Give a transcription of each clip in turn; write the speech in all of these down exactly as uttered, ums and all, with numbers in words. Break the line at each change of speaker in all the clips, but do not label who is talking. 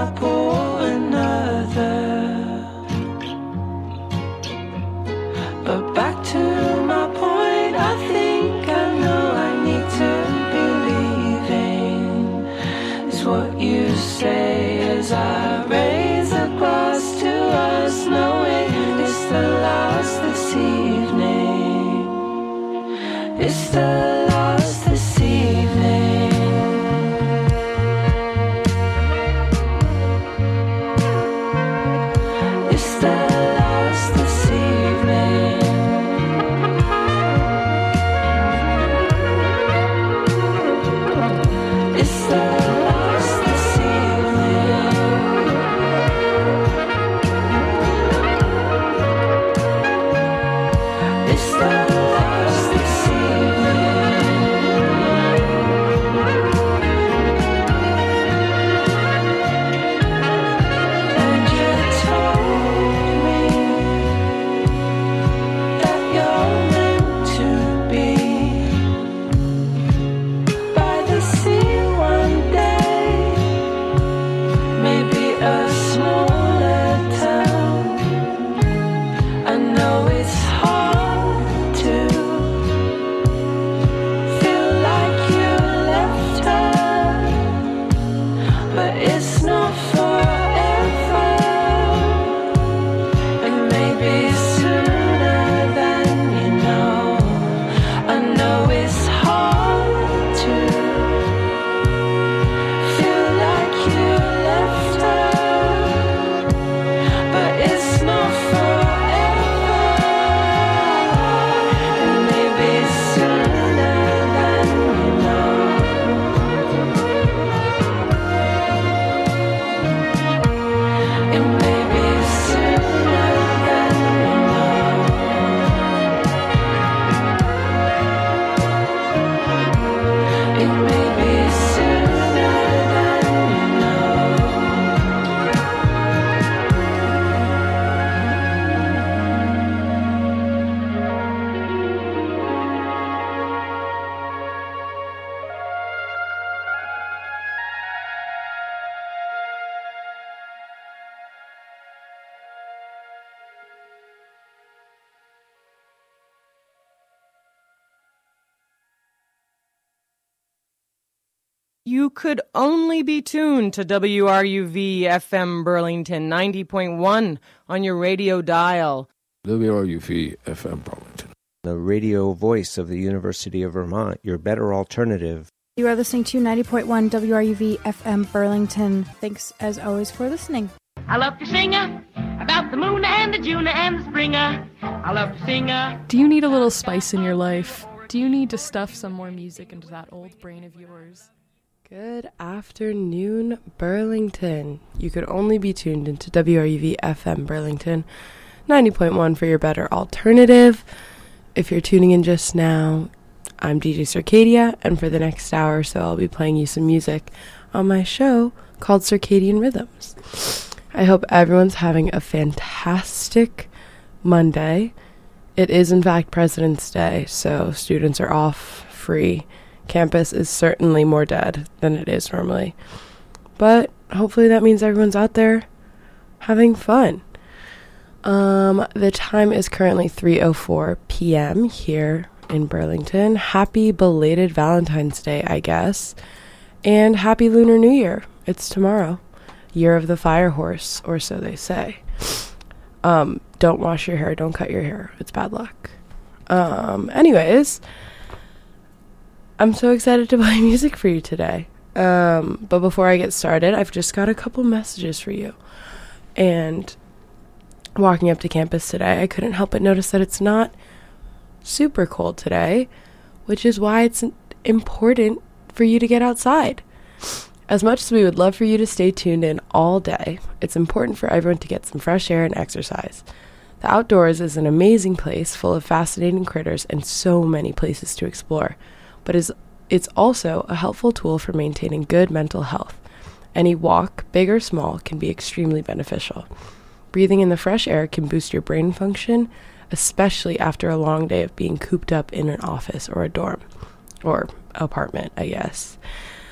I pour another. But back to my point, I think I know I need to be leaving. Is what you say as I raise a glass to us, knowing it's the last this evening. It's the last this evening. It's the last this evening. It's the last this evening. It's the last this evening. And you told me that you're meant to be by the sea one day, maybe a smaller town. I know it's hard to feel like you left her, but it's not forever, and maybe sooner than you know. I know it's hard to feel like you left her, but it's not forever, and maybe sooner than you know. And maybe sooner than you know. It may be sooner than you know.
You could only be tuned to W R U V F M Burlington ninety point one on your radio dial.
W R U V F M Burlington.
The radio voice of the University of Vermont, your better alternative.
You are listening to ninety point one W R U V F M Burlington. Thanks, as always, for listening.
I love to sing about the moon and the June and the springer. I love to sing.
Do you need a little spice in your life? Do you need to stuff some more music into that old brain of yours?
Good afternoon, Burlington. You could only be tuned into W R U V F M Burlington ninety point one for your better alternative. If you're tuning in just now, I'm D J Circadia, and for the next hour or so, I'll be playing you some music on my show called Circadian Rhythms. I hope everyone's having a fantastic Monday. It is, in fact, President's Day, so students are off, free. Campus is certainly more dead than it is normally. But hopefully that means everyone's out there having fun. Um, the time is currently three oh four p.m. here in Burlington. Happy belated Valentine's Day, I guess. And happy Lunar New Year. It's tomorrow. Year of the Fire Horse, or so they say. Um, don't wash your hair. Don't cut your hair. It's bad luck. Um, anyways, I'm so excited to play music for you today. Um, but before I get started, I've just got a couple messages for you. And walking up to campus today, I couldn't help but notice that it's not super cold today, which is why it's important for you to get outside. As much as we would love for you to stay tuned in all day, it's important for everyone to get some fresh air and exercise. The outdoors is an amazing place full of fascinating critters and so many places to explore, but is it's also a helpful tool for maintaining good mental health. Any walk, big or small, can be extremely beneficial. Breathing in the fresh air can boost your brain function, especially after a long day of being cooped up in an office or a dorm, or apartment, I guess.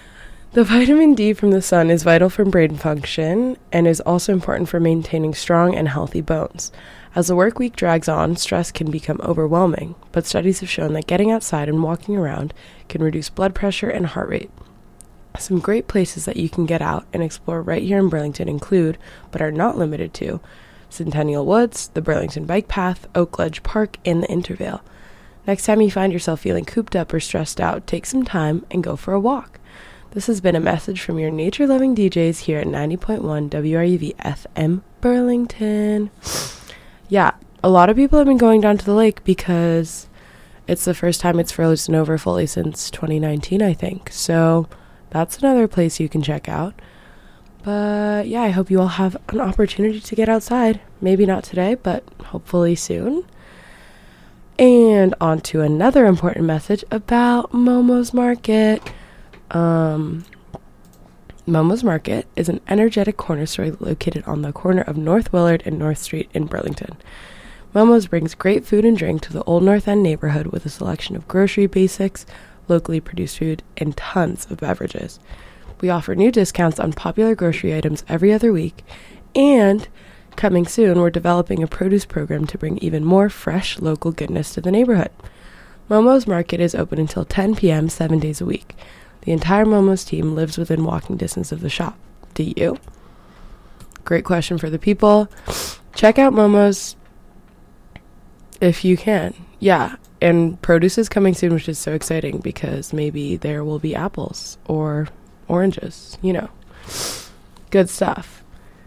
The vitamin D from the sun is vital for brain function and is also important for maintaining strong and healthy bones. As the work week drags on, stress can become overwhelming, but studies have shown that getting outside and walking around can reduce blood pressure and heart rate. Some great places that you can get out and explore right here in Burlington include, but are not limited to, Centennial Woods, the Burlington Bike Path, Oak Ledge Park, and the Intervale. Next time you find yourself feeling cooped up or stressed out, take some time and go for a walk. This has been a message from your nature-loving D Js here at ninety point one W R U V F M Burlington. Yeah, a lot of people have been going down to the lake because it's the first time it's frozen over fully since twenty nineteen, I think. So that's another place you can check out. But yeah, I hope you all have an opportunity to get outside. Maybe not today, but hopefully soon. And on to another important message about Momo's Market. Um, Momo's Market is an energetic corner store located on the corner of North Willard and North Street in Burlington. Momo's brings great food and drink to the Old North End neighborhood with a selection of grocery basics, locally produced food, and tons of beverages. We offer new discounts on popular grocery items every other week, and coming soon, we're developing a produce program to bring even more fresh local goodness to the neighborhood. Momo's Market is open until ten p.m. seven days a week. The entire Momo's team lives within walking distance of the shop. Do you? Great question for the people. Check out Momo's if you can. Yeah, and produce is coming soon, which is so exciting because maybe there will be apples or oranges, you know. Good stuff.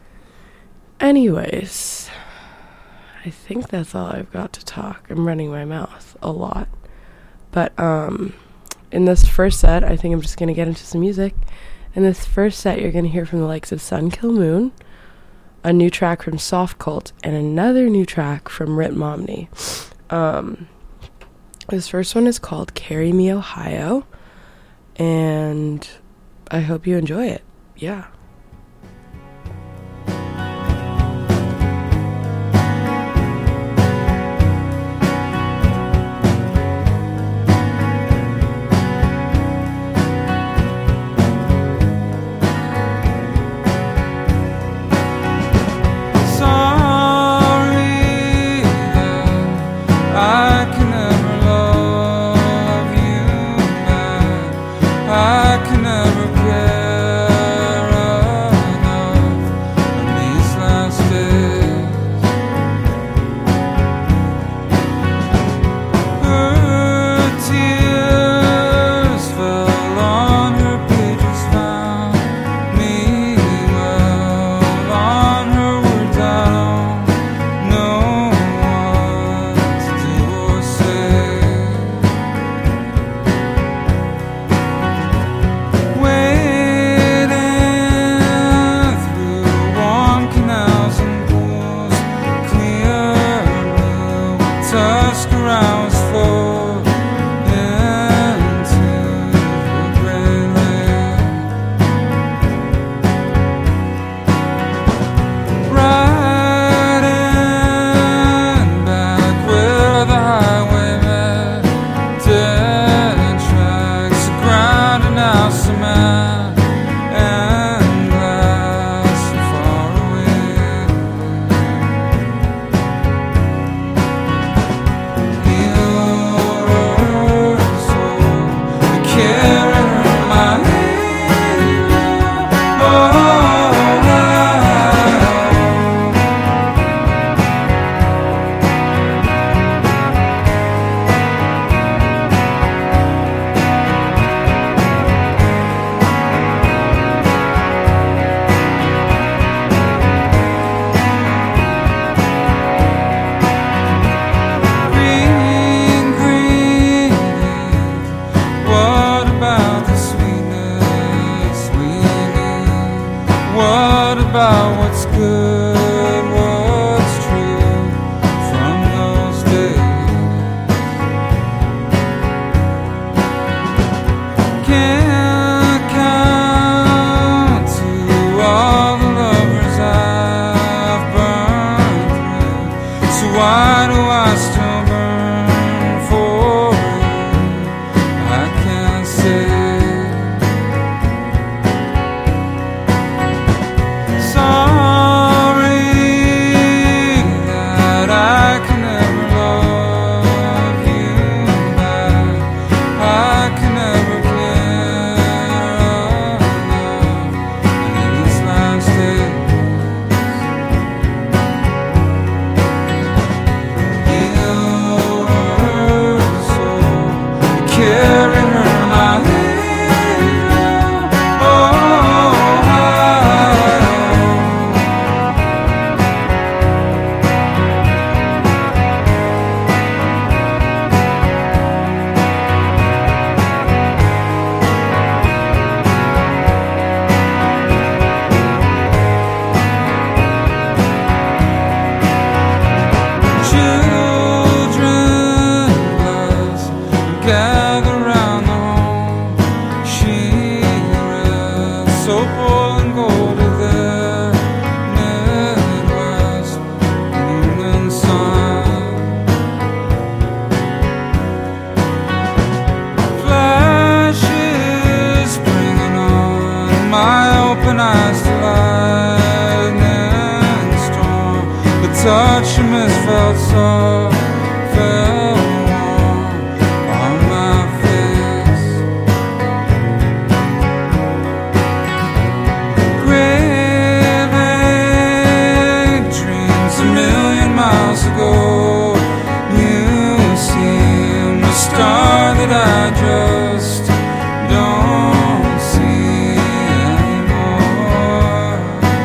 Anyways, I think that's all I've got to talk. I'm running my mouth a lot. But, um... in this first set, I think I'm just going to get into some music. In this first set, you're going to hear from the likes of Sun Kil Moon, a new track from Soft Cult, and another new track from Rit Momney. Um, this first one is called Carry Me Ohio, and I hope you enjoy it. Yeah.
galvanized lightning storm. The touch of mist felt soft, felt warm on my face. Great big dreams a million miles ago. You seem a star that I just don't see anymore.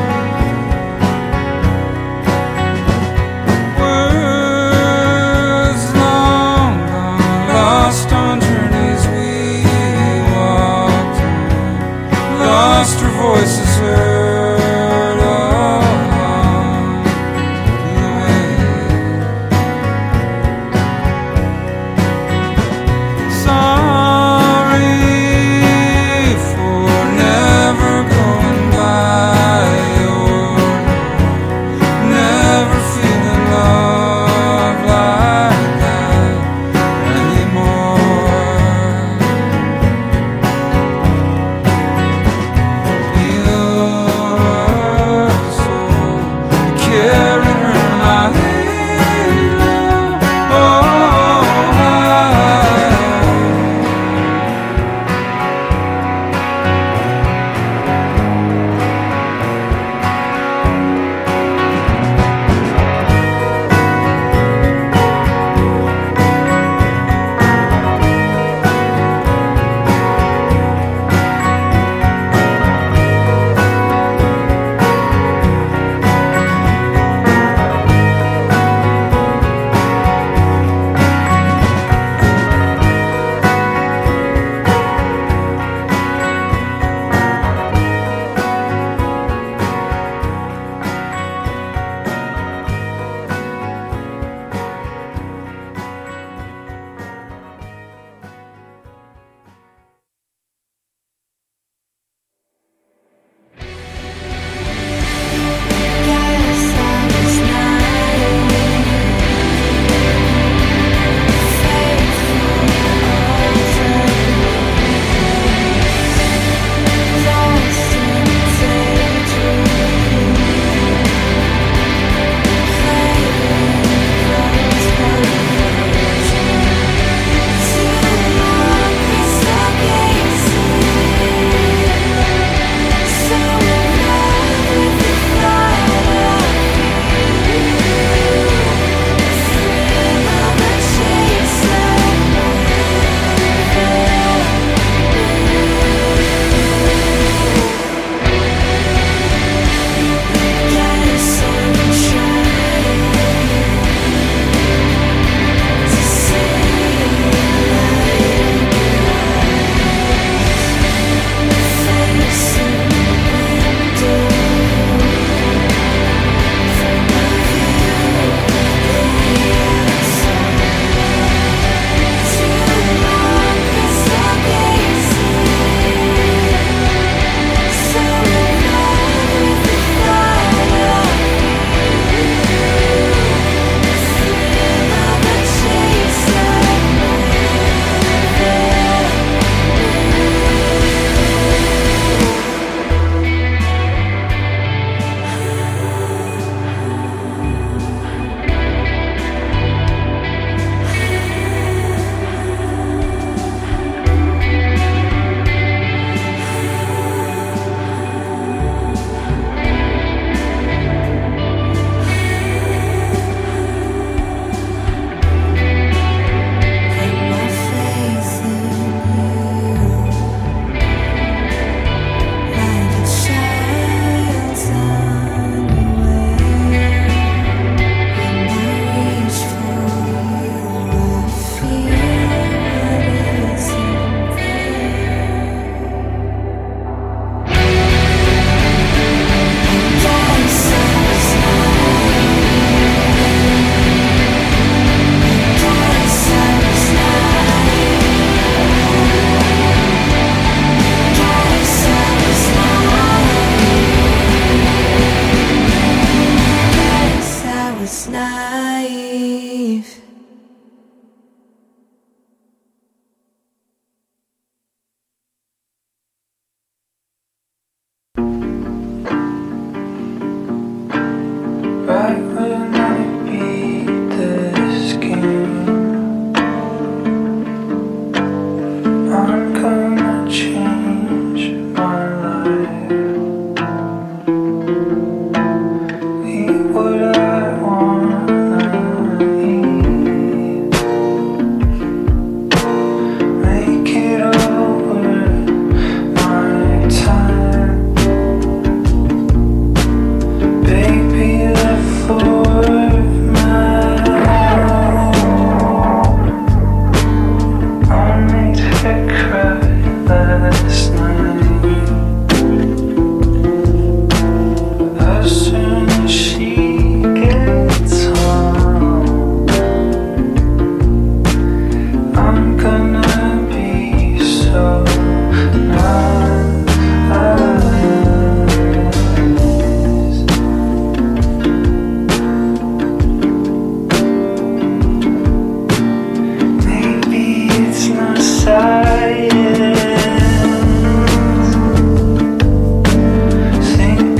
Words long gone, lost on journeys we walked on, lost her voices heard along the way. Sorry for never going by your door, never feeling love like that anymore. You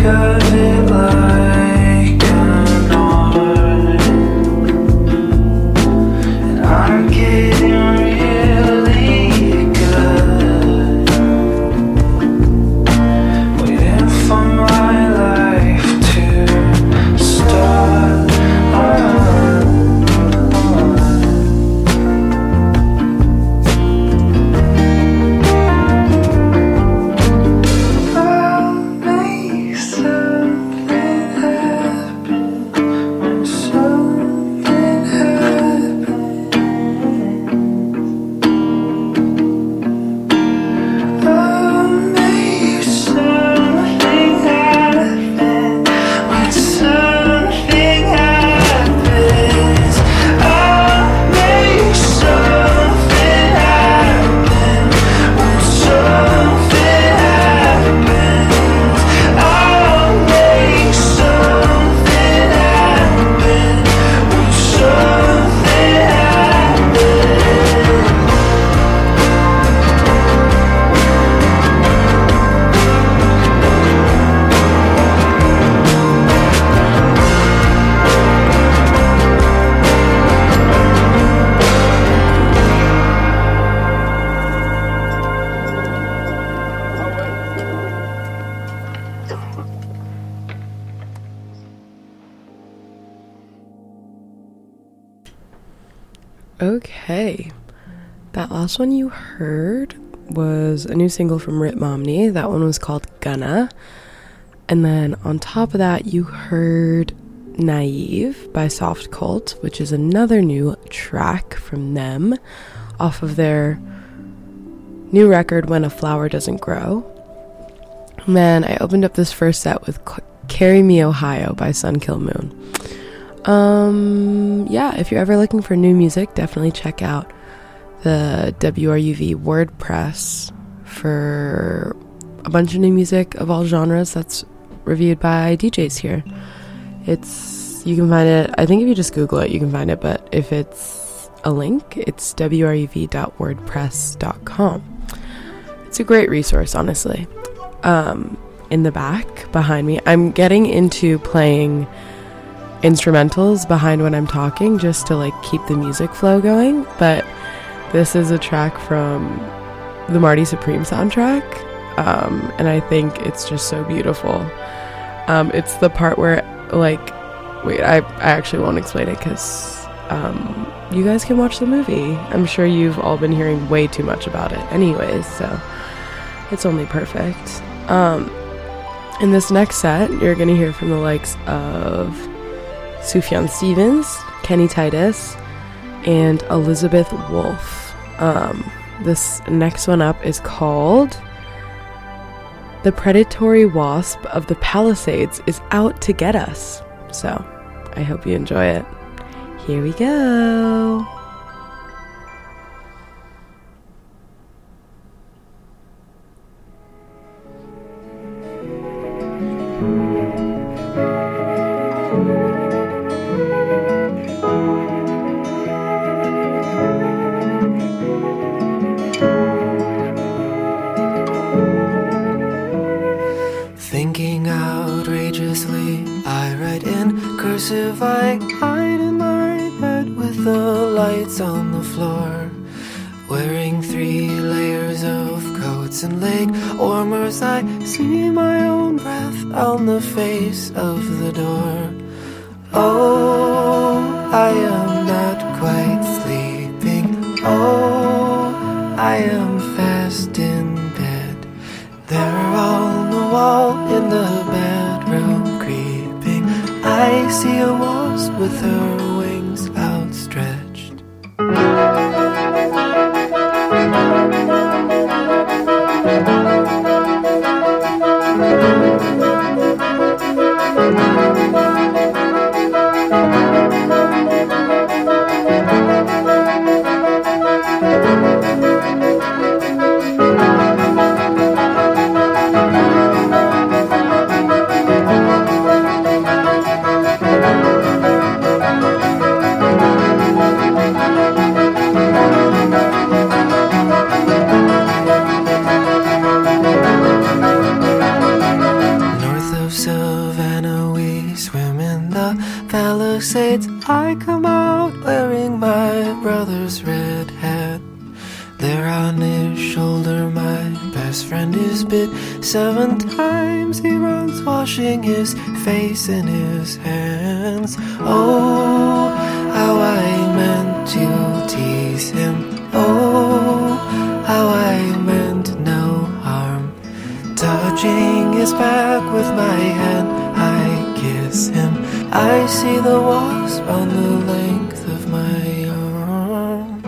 of it like an art, and I'm getting really good, waiting for my life to start.
Okay, that last one you heard was a new single from Rit Momney. That one was called Gunna. And then on top of that, you heard Naive by Soft Cult, which is another new track from them off of their new record, When a Flower Doesn't Grow. And then I opened up this first set with Carry Me Ohio by Sun Kill Moon. Um, yeah, if you're ever looking for new music, definitely check out the W R U V WordPress for a bunch of new music of all genres that's reviewed by D Js here. It's, you can find it, I think if you just Google it, you can find it, but if it's a link, it's w r u v dot wordpress dot com. It's a great resource, honestly. Um, in the back, behind me, I'm getting into playing instrumentals behind when I'm talking just to like keep the music flow going, but this is a track from the Marty Supreme soundtrack, um, and I think it's just so beautiful. Um, it's the part where like wait I, I actually won't explain it because um, you guys can watch the movie. I'm sure you've all been hearing way too much about it anyways, so it's only perfect. Um, in this next set you're gonna hear from the likes of Sufjan Stevens, Kenny Titus, and Elizabeth Wolf. Um, this next one up is called The Predatory Wasp of the Palisades is Out to Get Us. So, I hope you enjoy it. Here we go.
Thinking outrageously, I write in cursive. I hide in my bed with the lights on the floor, wearing three layers of coats and leg warmers. I see my own breath on the face of the door. Oh, I am not quite sleeping. Oh, I am fast in bed. They're on the wall in the bedroom creeping. I see a wasp with her wings outstretched.
Palisades, I come out wearing my brother's red hat. There on his shoulder my best friend is bit. Seven times he runs washing his face in his hands. Oh, how I meant to tease him. Oh, how I meant no harm. Touching his back with my hand, I kiss him. I see the wasp on the length of my arm.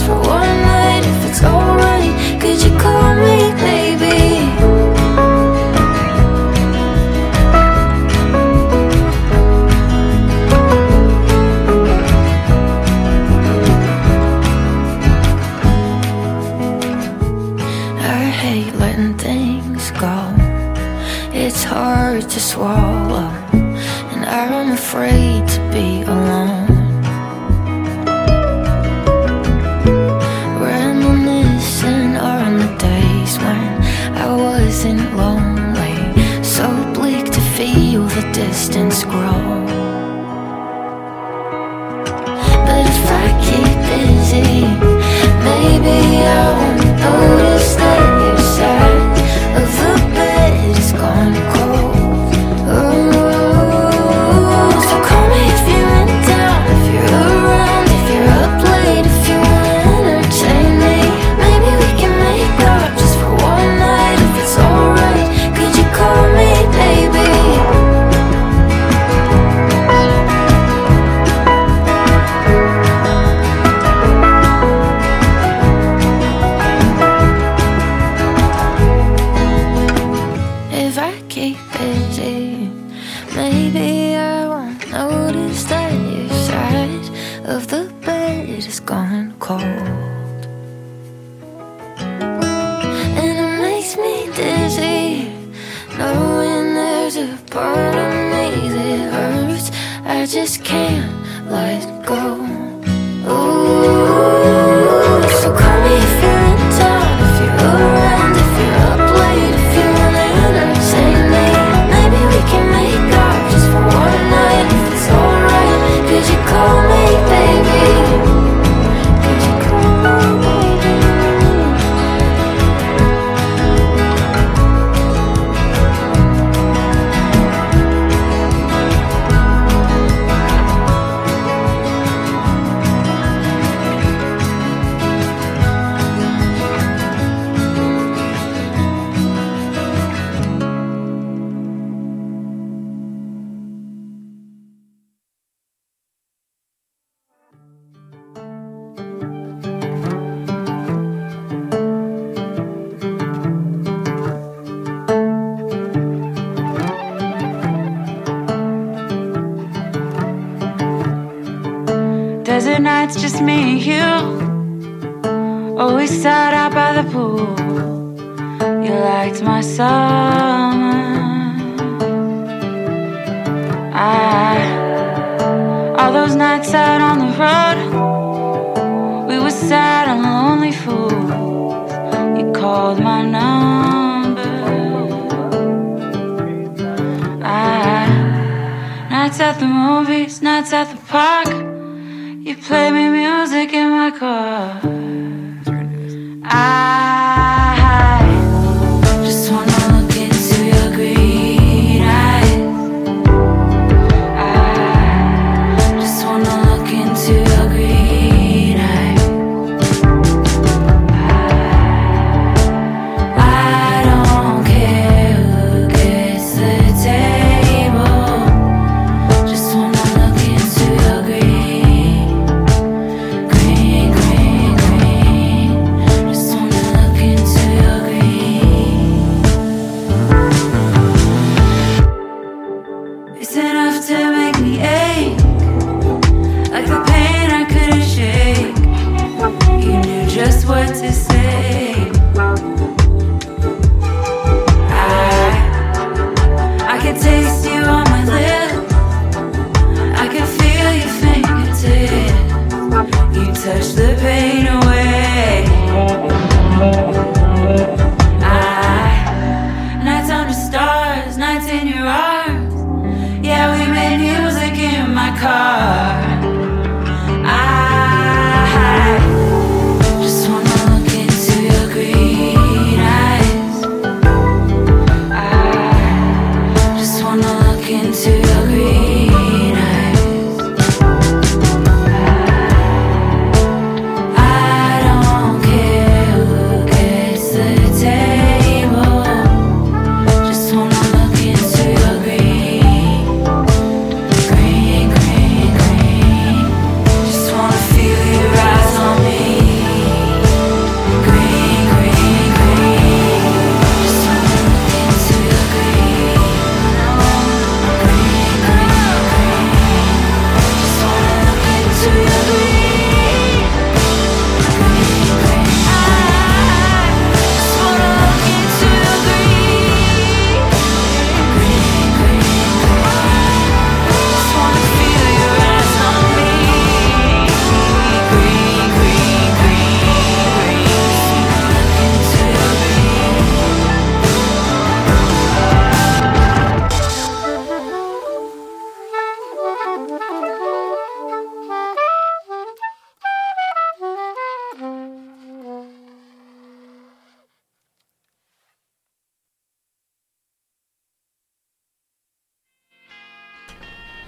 It's alright, could you call me, baby? hate letting things go. It's hard to swallow, and I'm afraid to be alone. Reminiscing on the days when I wasn't lonely, so bleak to feel the distance grow. But if I keep busy, maybe I won't notice that your side of the bed is gone cold. Oh, so call me if you're in town, if you're around, if you're up late, if you wanna entertain me. Maybe we can make up just for one night. If it's alright, could you call me, baby? If I keep busy, maybe I won't notice that your side of the bed is gone cold. And it makes me dizzy, knowing there's a part of me that hurts. I just can't let go. Ooh, so call me if you're in town, if you're around, if you're up late, if you wanna entertain me. Maybe we can make up just for one night. If it's alright, could you call me, baby? Could you call me, baby?
Desert nights, just me and you. Always sat out by the pool. You liked my summer. I, all those nights out on the road, we were sad and lonely fools. You called my number. I, nights at the movies, nights at the park. You play me music in my car. I just wanna look into your green eyes. I just wanna look into your green eyes. I don't care who gets the table. Just wanna look into your green. Green, green, green.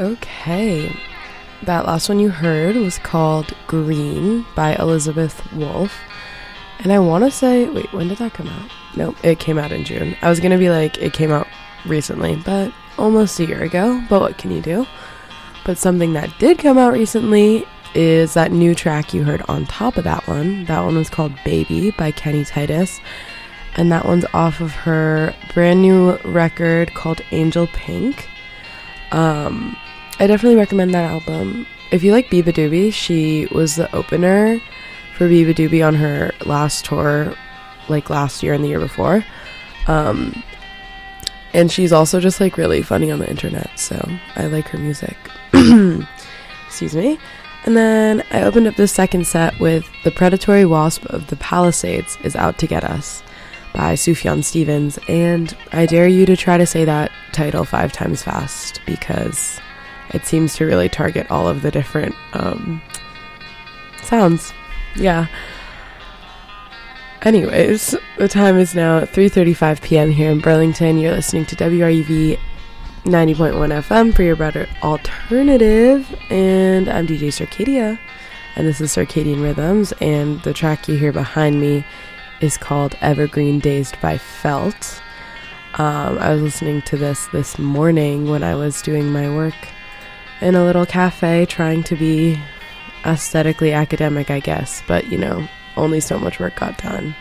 Okay. That last one you heard was called Green by Elizabeth Wolf. And I want to say, wait, when did that come out? Nope, it came out in June. I was going to be like, it came out recently, but almost a year ago. But what can you do? But something that did come out recently is that new track you heard on top of that one. That one was called Baby by Kenny Titus. And that one's off of her brand new record called Angel Pink. Um... I definitely recommend that album. If you like Biba Doobie, she was the opener for Biba Doobie on her last tour, like last year and the year before. Um, and she's also just like really funny on the internet, so I like her music. Excuse me. And then I opened up the second set with The Predatory Wasp of the Palisades is Out to Get Us by Sufjan Stevens. And I dare you to try to say that title five times fast because it seems to really target all of the different um, sounds. Yeah. Anyways, the time is now three thirty-five p.m. here in Burlington. You're listening to W R U V ninety point one F M for your better alternative. And I'm D J Circadia. And this is Circadian Rhythms. And the track you hear behind me is called Evergreen Dazed by Felt. Um, I was listening to this this morning when I was doing my work in a little cafe, trying to be aesthetically academic, I guess, but you know, only so much work got done.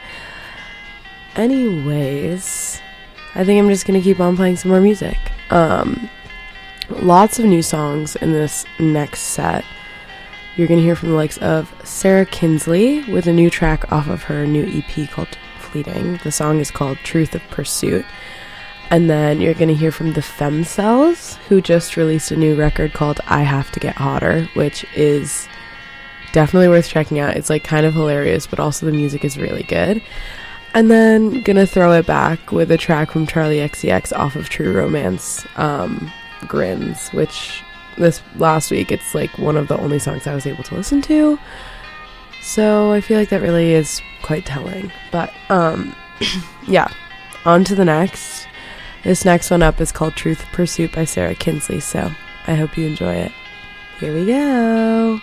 Anyways, I think I'm just gonna keep on playing some more music. Um, lots of new songs in this next set. You're gonna hear from the likes of Sarah Kinsley with a new track off of her new E P called Fleeting. The song is called Truth of Pursuit. And then you're going to hear from the Femcells, who just released a new record called I Have to Get Hotter, which is definitely worth checking out. It's like kind of hilarious, but also the music is really good. And then going to throw it back with a track from Charlie X C X off of True Romance, um, Grins, which this last week, it's like one of the only songs I was able to listen to. So I feel like that really is quite telling. But um, yeah, on to the next. This next one up is called Truth Pursuit by Sarah Kinsley, so I hope you enjoy it. Here we go.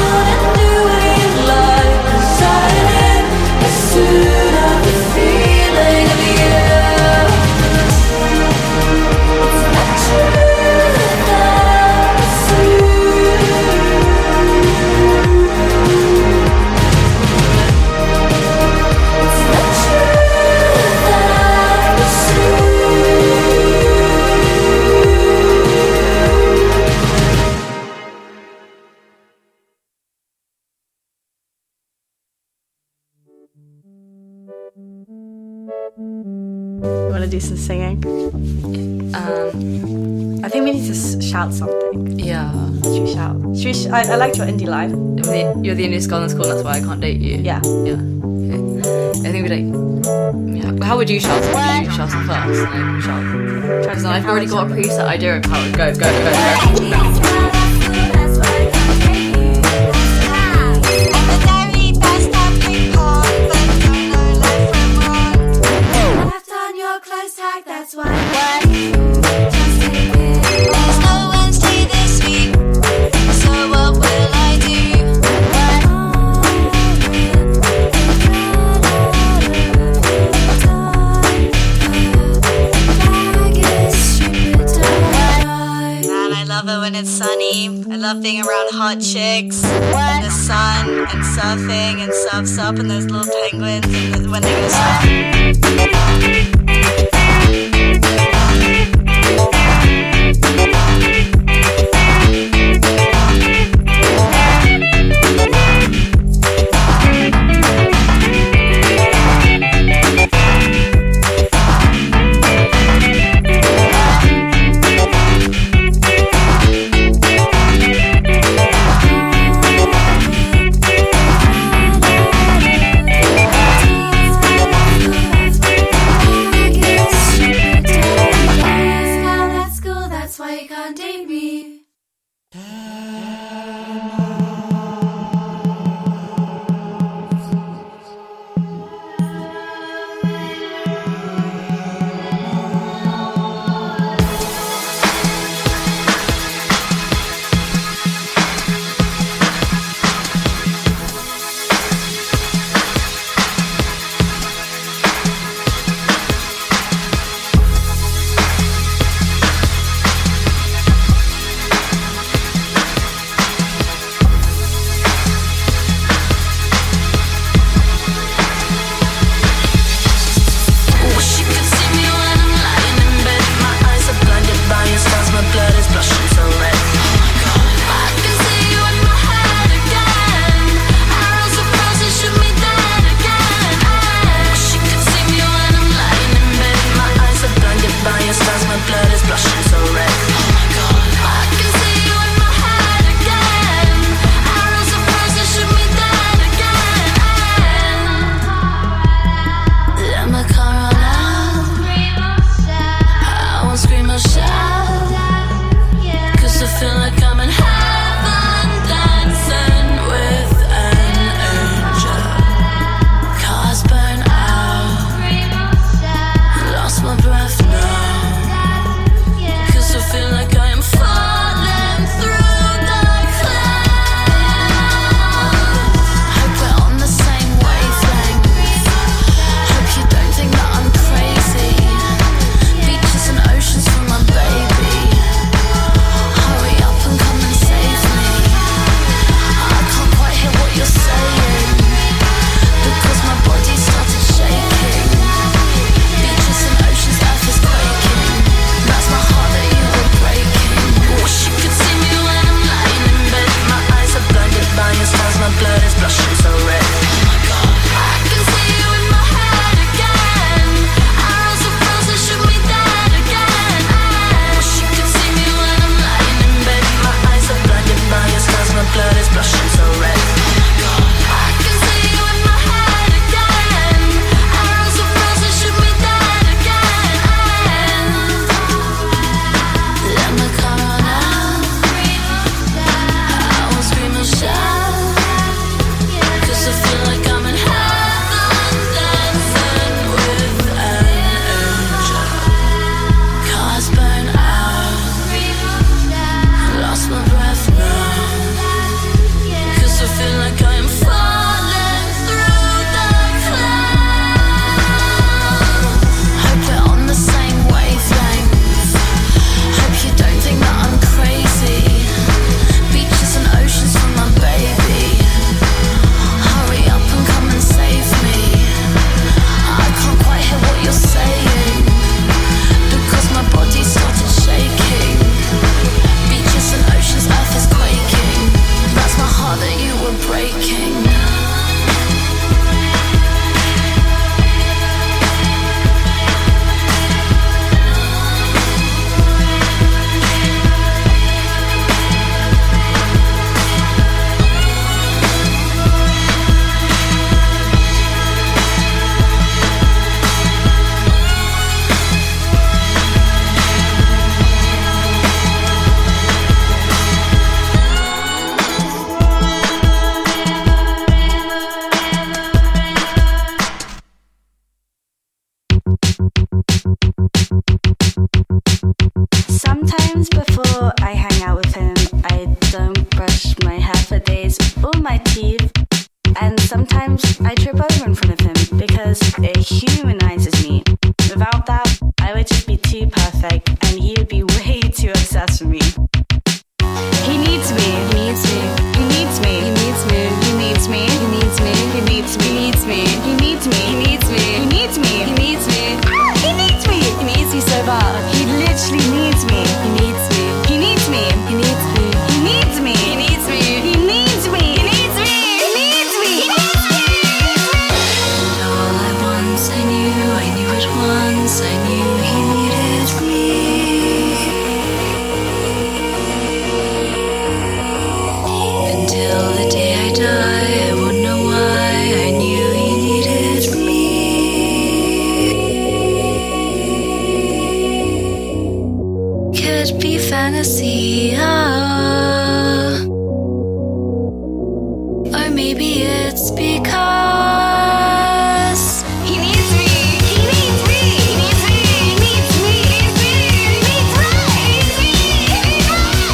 Feeling want to do some singing?
Um,
I think we need to s- shout something.
Yeah.
Should we shout? Should we sh- I, I liked your indie live.
You're the indiest girl in school, and that's why I can't date you.
Yeah.
Yeah. Okay. I think we like. Yeah. How would you shout? Would you shout it first? Like, shout. Because I've already got a preset idea of how it would go. Go, go, go.
That's why what? Just take it. There's no Wednesday this week, so what will I do? Man, I love it when it's sunny. I love being around hot chicks in the sun and surfing and surfs up and those little penguins and when they go surfing. all my teeth, and sometimes I trip over in front of him because it humanizes me. Without that, I would just be too perfect, and he would be way too obsessed with me. He needs me. He needs me. He needs me. He needs me. He needs me. He needs me. He needs me. He needs me. He needs me. He needs me. He needs me. He needs me. Ah, he needs me. He needs me so bad. He literally needs me. He needs me. He needs me. He needs me. He needs me. He needs me. He needs me. He needs me. He needs me. He needs me.
And all at once I knew, I knew it once, I knew he needed me. Until the day I die, I won't know why, I knew he needed me. Could be fantasy, ah. Or maybe it's because he needs me, he needs me, he needs me, he needs me, he needs me, he needs me, he needs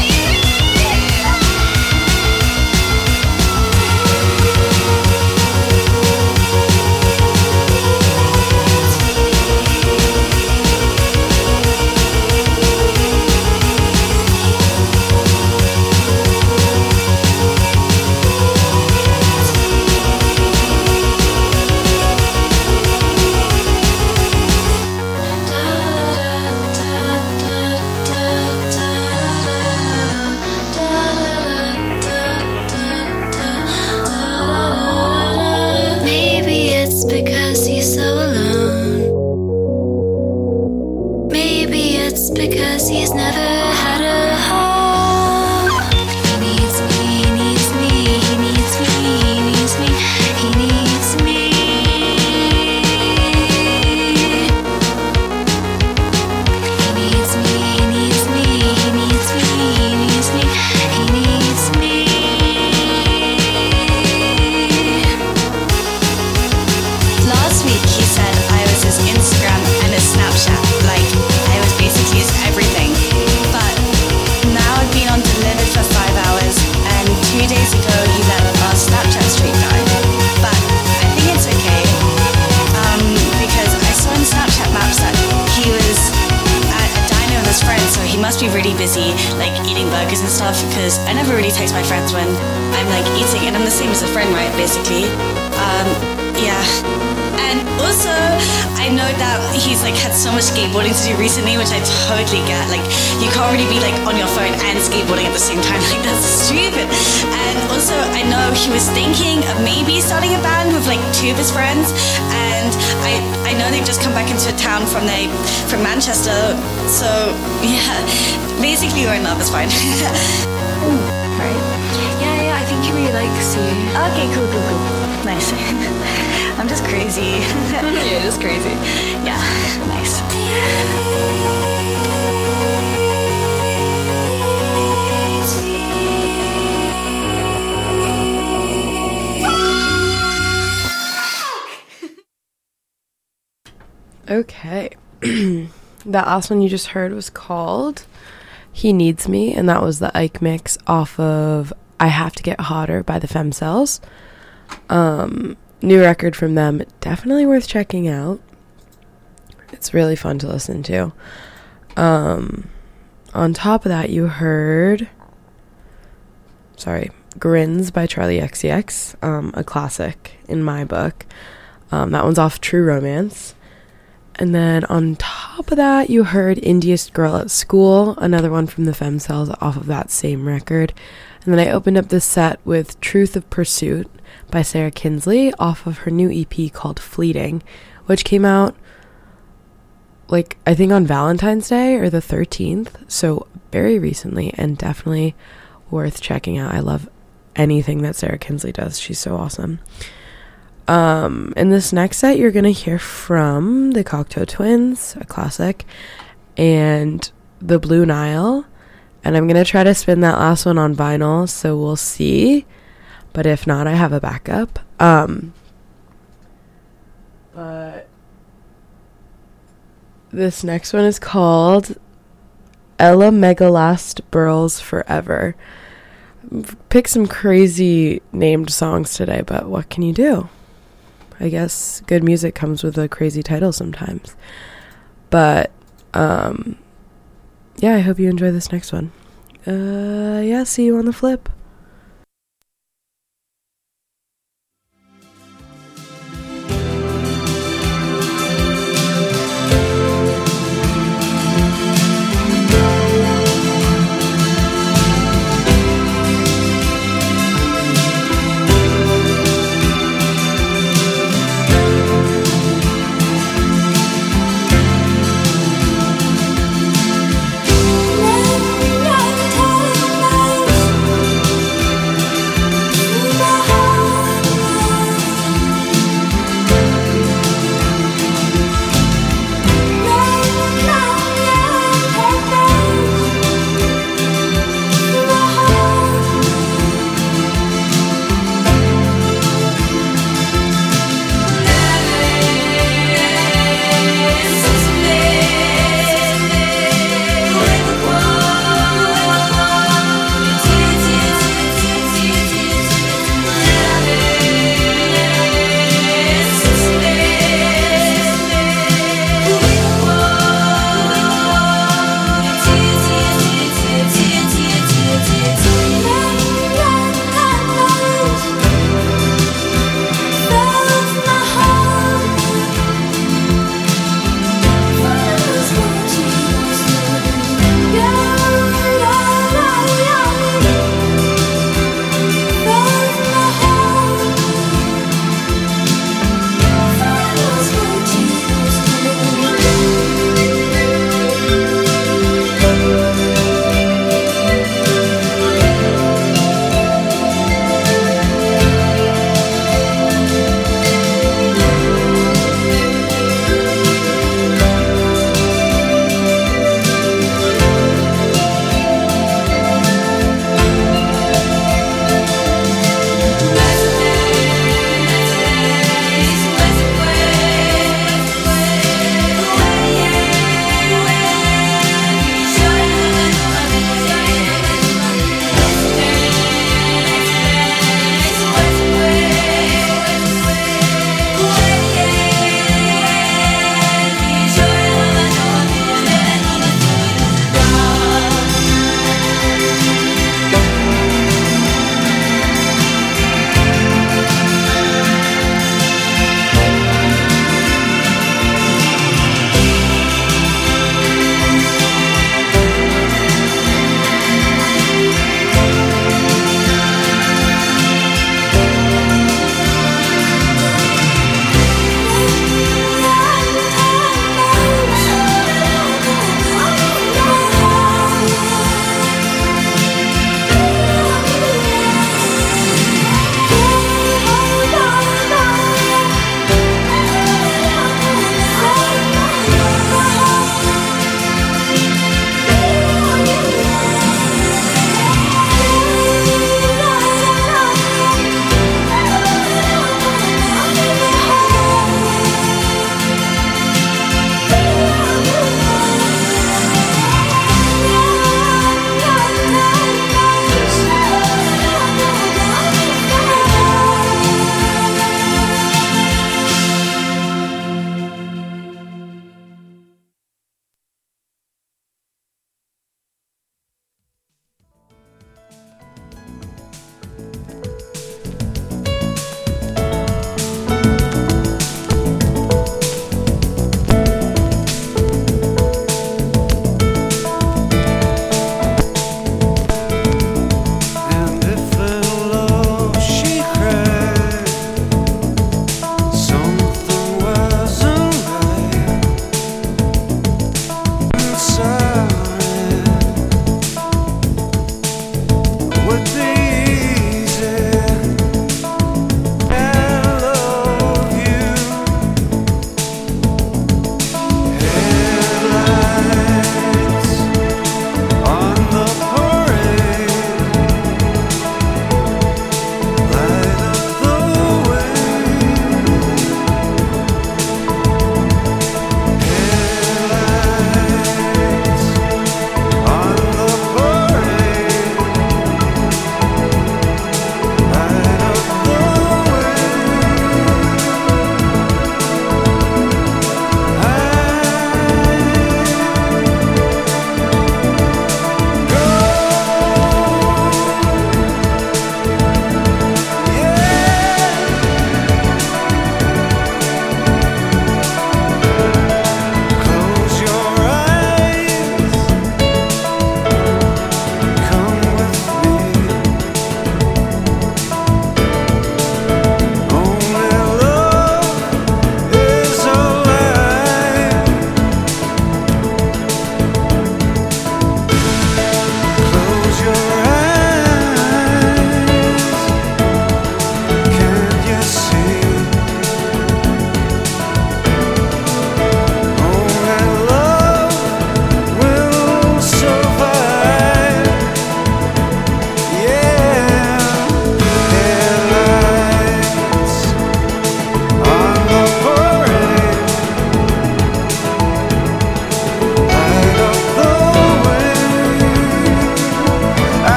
Maybe it's because he's so alone. Maybe it's because he's never had a home. He needs me, he needs me, he needs me, he needs me, he needs me. He needs me, he needs me, he needs me, he needs me, he needs me.
Last week he said I was his Instagram and his Snapchat, like I was basically his everything. But now I've been on delivered for five hours, and two days ago he let our Snapchat streak die. But I think it's okay, um, because I saw in Snapchat maps that he was at a diner with his friends, so he must be really busy, like eating burgers and stuff. Because I never really text my friends when I'm like eating, and I'm the same as a friend, right? Basically, um, yeah. And also, I know that he's like had so much skateboarding to do recently, which I totally get. Like, you can't really be like on your phone and skateboarding at the same time. Like, that's stupid. And also, I know he was thinking of maybe starting a band with like two of his friends. And I I know they've just come back into town from they from Manchester. So yeah, basically we're in love. It's fine.
Right. Yeah, yeah, I think he really likes you.
Okay, cool, cool, cool. Nice. I'm just crazy.
You're just crazy.
Yeah, nice.
Okay. That last one you just heard was called He Needs Me, and that was the Ike mix off of I Have to Get Hotter by the Femcells. Um, new record from them, definitely worth checking out. It's really fun to listen to. Um, on top of that, you heard, sorry, Grins by Charlie X C X, um, a classic in my book. Um, that one's off True Romance. And then on top of that, you heard Indiest Girl at School, another one from the Femcells off of that same record. And then I opened up this set with Truth of Pursuit by Sarah Kinsley off of her new E P called Fleeting, which came out, like, I think on Valentine's Day or the thirteenth, so very recently, and definitely worth checking out. I love anything that Sarah Kinsley does. She's so awesome. Um, in this next set, you're going to hear from the Cocteau Twins, a classic, and the Blue Nile. And I'm going to try to spin that last one on vinyl, so we'll see. But if not, I have a backup. Um, but this next one is called Ella Megalast Burls Forever picked some crazy named songs today, but what can you do? I guess good music comes with a crazy title sometimes. But, um, yeah, I hope you enjoy this next one. Uh, yeah, see you on the flip.
Never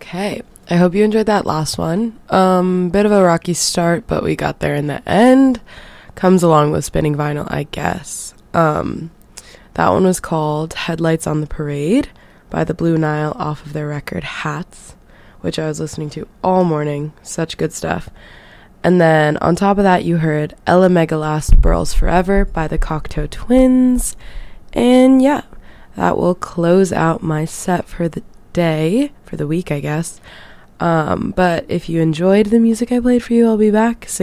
Okay. I hope you enjoyed that last one. Um, bit of a rocky start, but we got there in the end. Comes along with spinning vinyl, I guess. Um, that one was called Headlights on the Parade by the Blue Nile off of their record Hats, which I was listening to all morning. Such good stuff. And then on top of that, you heard Ella Megalast Burls Forever by the Cocteau Twins. And yeah, that will close out my set for the day, for the week, I guess. Um, but if you enjoyed the music I played for you, I'll be back.